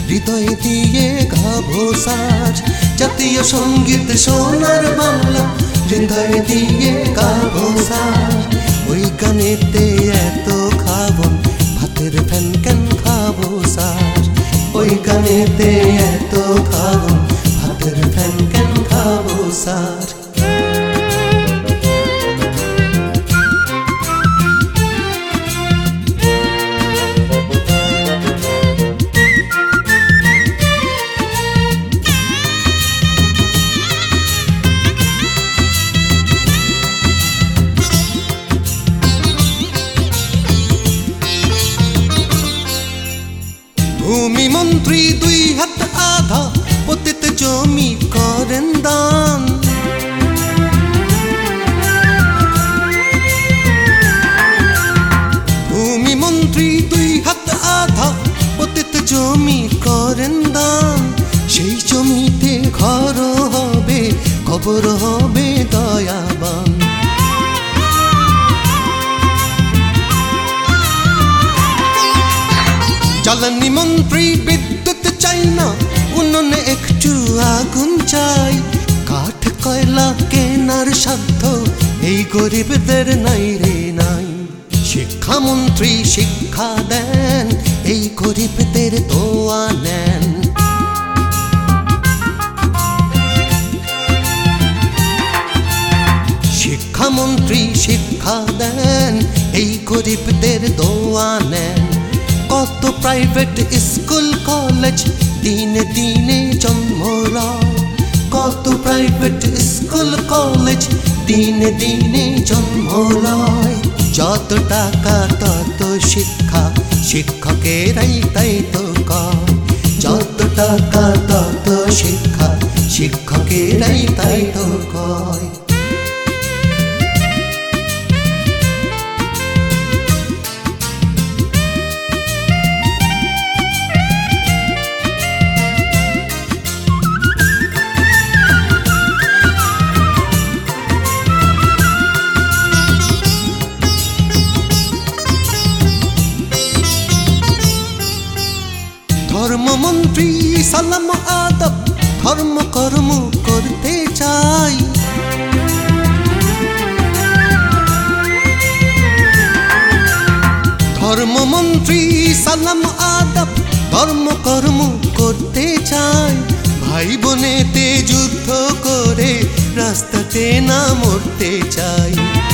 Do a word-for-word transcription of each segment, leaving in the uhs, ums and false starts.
হৃদয় দিয়ে গাবো সাজ জাতীয় সঙ্গীত সোনার বাংলা হৃদয় দিয়ে গাবো সাজ ওই গানেতে এত খাবন ভাতের ফ্যান কেন খাবো সাজ ওই গানেতে এত খাবন ভাতের ফ্যান কেন খাবো সাজ ভূমি মন্ত্রী দুই হাত আধা পতিত জমি করেন দান ভূমি মন্ত্রী দুই হাত আধা পতিত জমি করেন দান সেই জমিতে ঘর হবে কবর হবে দয়াবান জ্বালানি মন্ত্রী বিদ্যুৎ চাই না উনুনে একটু আগুন চাই কাঠ কয়লা কেনার সাধ্য এই গরিবদের নাই রে নাই শিক্ষামন্ত্রী শিক্ষা দেন এই গরিবদের দোয়া নেন শিক্ষামন্ত্রী শিক্ষা দেন এই গরিবদের দোয়া নেন কত প্রাইভেট স্কুল কলেজ দিনে দিনে জন্ম লয় কত প্রাইভেট স্কুল কলেজ দিনে দিনে জন্ম লয় যত টাকা তত শিক্ষা শিক্ষকেরাই তাই তো কয় যত টাকা তত শিক্ষা শিক্ষকেরাই তাই তো কয় ধর্মমন্ত্রী সালাম আদব ধর্ম কর্ম করতে চাই ধর্মমন্ত্রী সালাম আদব ধর্ম কর্ম করতে চাই ভাই বোনেতে যুদ্ধ করে রাস্তাতে না মরতে চাই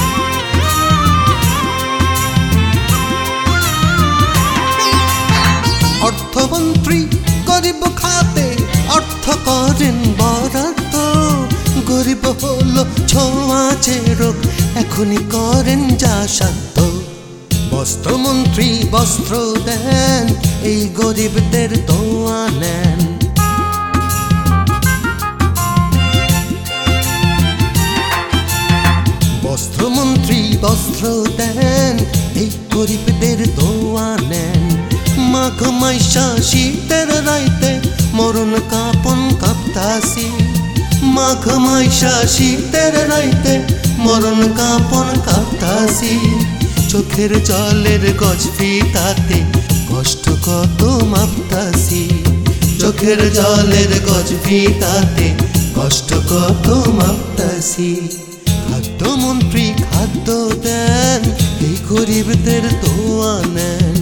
অর্থমন্ত্রী গরিব খাতে অর্থ করেন বরাদ্দ গরিব হলো ছোঁয়াচে রোগ এখনই করেন যা সাধ্য বস্ত্রমন্ত্রী বস্ত্র দেন এই গরিবদের দোয়া নেন বস্ত্রমন্ত্রী বস্ত্র দেন এই গরিবদের দোয়া নেন মাঘ মাইশা শীতের রাইতে মরণ কাপন কাঁপতাসি মাঘ মাইশা শীতের রাইতে মরণ কাপন কাঁপতাসি চোখের জলের গজ ফিতাতে কষ্ট কত মাপতাসি চোখের জলের গজ ফিতাতে কষ্ট কত মাপতাসি খাদ্যমন্ত্রী খাদ্য দেন এই গরিবদের দোয়া নেন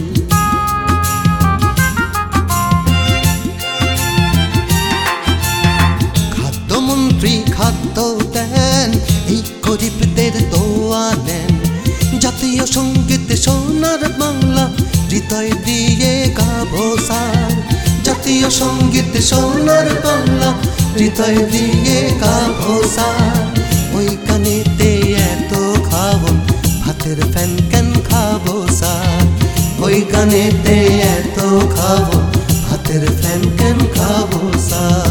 খাদ্যমন্ত্রী খাদ্য দেন এই গরিবদের দোয়া নেন জাতীয় সঙ্গীত সোনার বাংলা হৃদয় দিয়ে গাবো সার জাতীয় সঙ্গীত সোনার বাংলা হৃদয় দিয়ে গাবো সার ওই গানেতে এত খাবন ভাতের ফ্যান কেন খাবো সার ওই গানেতে এত খাবন ভাতের ফ্যান কেন খাবো সার।